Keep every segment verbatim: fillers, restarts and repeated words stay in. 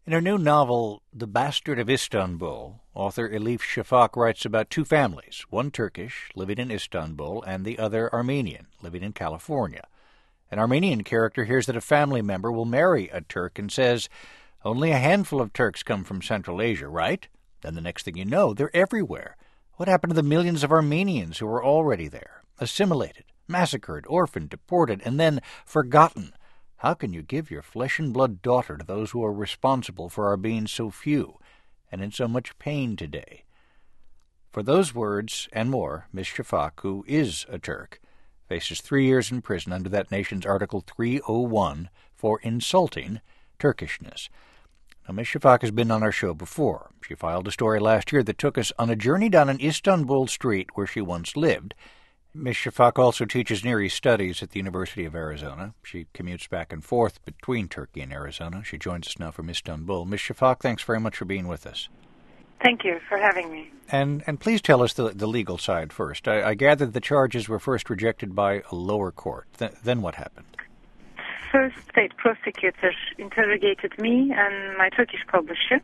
In her new novel, The Bastard of Istanbul, author Elif Shafak writes about two families, one Turkish, living in Istanbul, and the other Armenian, living in California. An Armenian character hears that a family member will marry a Turk and says, "Only a handful of Turks come from Central Asia, right?" Then the next thing you know, they're everywhere. What happened to the millions of Armenians who were already there, assimilated, massacred, orphaned, deported, and then forgotten? How can you give your flesh-and-blood daughter to those who are responsible for our being so few and in so much pain today? For those words and more, Miss Shafak, who is a Turk, faces three years in prison under that nation's Article three oh one for insulting Turkishness. Now, Miss Shafak has been on our show before. She filed a story last year that took us on a journey down an Istanbul street where she once lived. Miz Shafak also teaches Near East Studies at the University of Arizona. She commutes back and forth between Turkey and Arizona. She joins us now from Istanbul. Miz Shafak, thanks very much for being with us. Thank you for having me. And and please tell us the, the legal side first. I, I gather the charges were first rejected by a lower court. Th- then what happened? First, state prosecutor interrogated me and my Turkish publisher.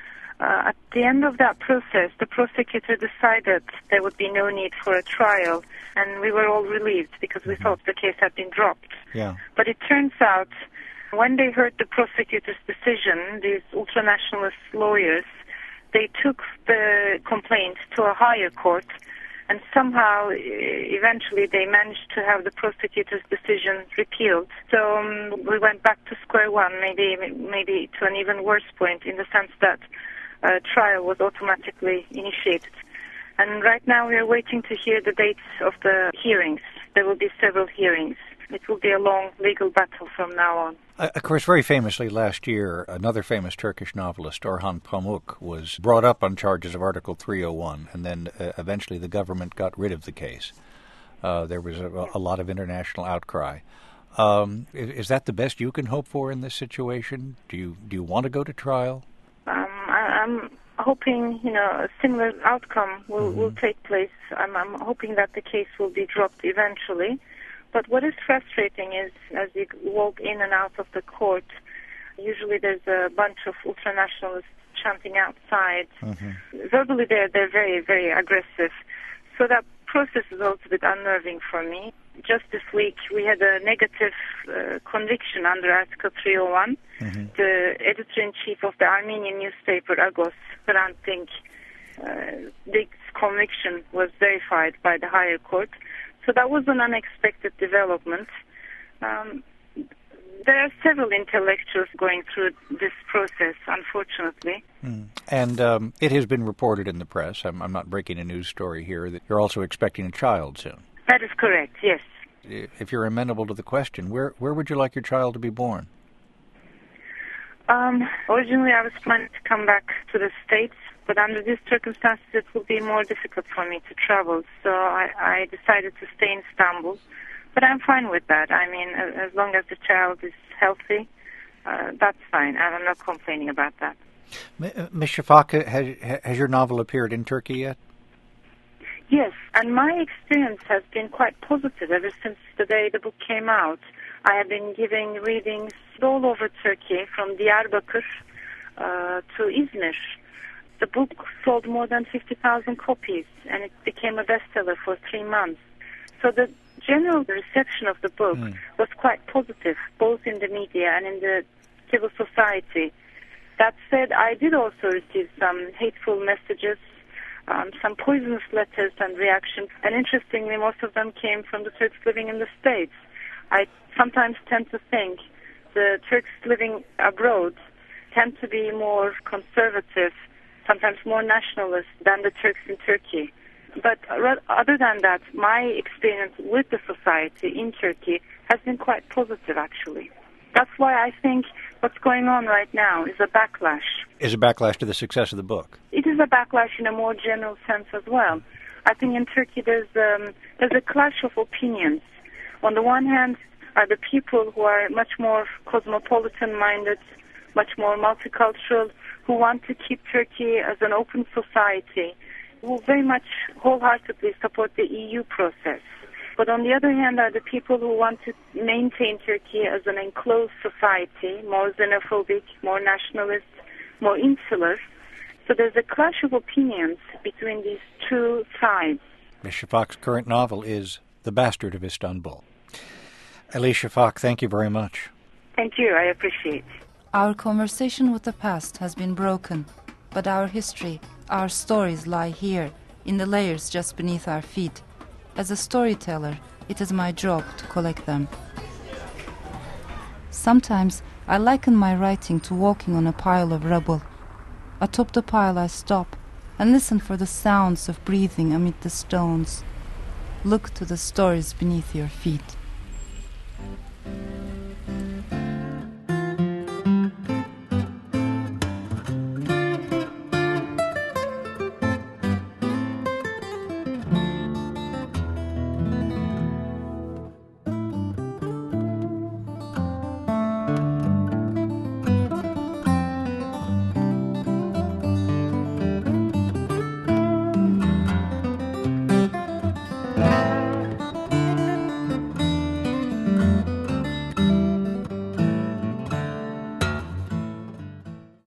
Uh, at the end of that process, the prosecutor decided there would be no need for a trial, and we were all relieved because we mm-hmm. thought the case had been dropped. Yeah. But it turns out, when they heard the prosecutor's decision, these ultranationalist lawyers, they took the complaint to a higher court, and somehow, eventually, they managed to have the prosecutor's decision repealed. So um, we went back to square one, maybe maybe to an even worse point, in the sense that a trial was automatically initiated. And right now we are waiting to hear the dates of the hearings. There will be several hearings. It will be a long legal battle from now on. Uh, of course, very famously last year, another famous Turkish novelist, Orhan Pamuk, was brought up on charges of Article three oh one, and then uh, eventually the government got rid of the case. Uh, there was a, a lot of international outcry. Um, is, is that the best you can hope for in this situation? Do you do you want to go to trial? Um, I, I'm hoping, you know, a similar outcome will, mm-hmm. will take place. I'm, I'm hoping that the case will be dropped eventually. But what is frustrating is, as you walk in and out of the court, usually there's a bunch of ultranationalists chanting outside. Mm-hmm. Verbally, they're, they're very, very aggressive. So that process is a little bit unnerving for me. Just this week, we had a negative uh, conviction under Article three oh one. Mm-hmm. The editor-in-chief of the Armenian newspaper, Agos, Hrant Dink, uh, Dink's conviction was verified by the higher court. So that was an unexpected development. Um, there are several intellectuals going through this process, unfortunately. Mm. And um, it has been reported in the press, I'm, I'm not breaking a news story here, that you're also expecting a child soon. That is correct, yes. If you're amenable to the question, where where would you like your child to be born? Um, originally, I was planning to come back to the States, but under these circumstances, it will be more difficult for me to travel. So I, I decided to stay in Istanbul. But I'm fine with that. I mean, as long as the child is healthy, uh, that's fine. I'm not complaining about that. Miz Shafak, has, has your novel appeared in Turkey yet? Yes, and my experience has been quite positive ever since the day the book came out. I have been giving readings all over Turkey, from Diyarbakır uh, to Izmir. The book sold more than fifty thousand copies, and it became a bestseller for three months. So the general reception of the book mm. was quite positive, both in the media and in the civil society. That said, I did also receive some hateful messages, um, some poisonous letters and reactions, and interestingly, most of them came from the Turks living in the States. I sometimes tend to think the Turks living abroad tend to be more conservative, sometimes more nationalist than the Turks in Turkey. But other than that, my experience with the society in Turkey has been quite positive, actually. That's why I think what's going on right now is a backlash. Is a backlash to the success of the book? It is a backlash in a more general sense as well. I think in Turkey there's um, there's a clash of opinions. On the one hand are the people who are much more cosmopolitan-minded, much more multicultural, who want to keep Turkey as an open society, who very much wholeheartedly support the E U process. But on the other hand are the people who want to maintain Turkey as an enclosed society, more xenophobic, more nationalist, more insular. So there's a clash of opinions between these two sides. Miz Shafak's current novel is The Bastard of Istanbul. Elif Shafak, thank you very much. Thank you. I appreciate it. Our conversation with the past has been broken, but our history, our stories lie here, in the layers just beneath our feet. As a storyteller, it is my job to collect them. Sometimes I liken my writing to walking on a pile of rubble. Atop the pile I stop and listen for the sounds of breathing amid the stones. Look to the stories beneath your feet.